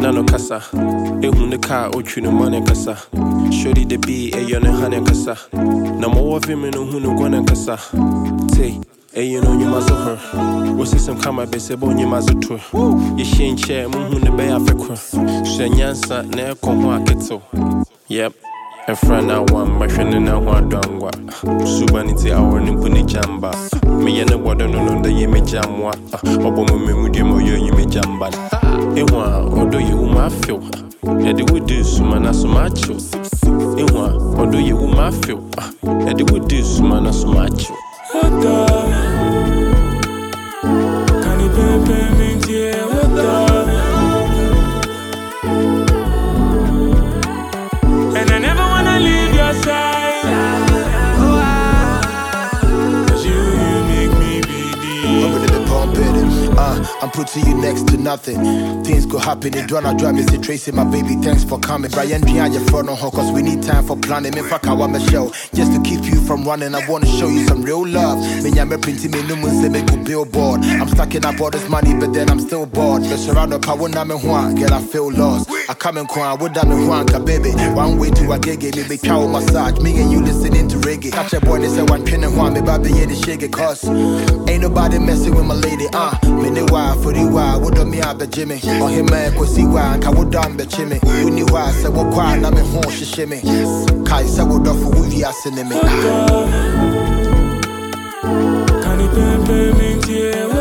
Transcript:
nano kasa. Ehun the car ochu no money kasa. Shorty the be a yon and honey kasa. Na mo of him no hu no gwana kasa. Say, you know you must her. What's this some come be say bon you must to. You shin chair mu hu ne be afekwa. Shanyansa na ekon ho aketo. Yep. And friend I want my friend and I want dongwa. Subanity our nimpuni jamba. Me and the water no the ye me jamwa. Obo me mudi mo yo you me jamba. Ewa odo ye uma feel. Edi we do sumana sumacho. Ewa odo ye uma feel. Edi we do sumana sumacho. Wada Kani pepe mintie wada. And I never wanna leave your side. Cause you make me be I'm ready to pump it. I'm putting you next to nothing. Things could happen, it do not drive me. Say Tracy, my baby, thanks for coming. Brian, behind your front on her, cause we need time for planning. Me fuck our Michelle, just to keep you from running. I wanna show you some real love. Me nyame printing me no say me go billboard. I'm stacking up all this money, but then I'm still bored. Me surround up, I won't me one, girl, I feel lost. I come and cry, what that me one, baby. One way to a gig, me be cow massage. Me and you listening to reggae. Catch a boy, they say one pin and one, me baby, yeah, the shake cause ain't nobody messing with my lady, me ne why for the why, what do me up the Jimmy? Or him, man, go see why, and I would down the chimney. You knew why I said, what quiet, I'm in home, she shimmy. Kai said, what off for we are sending me. Can you pay me?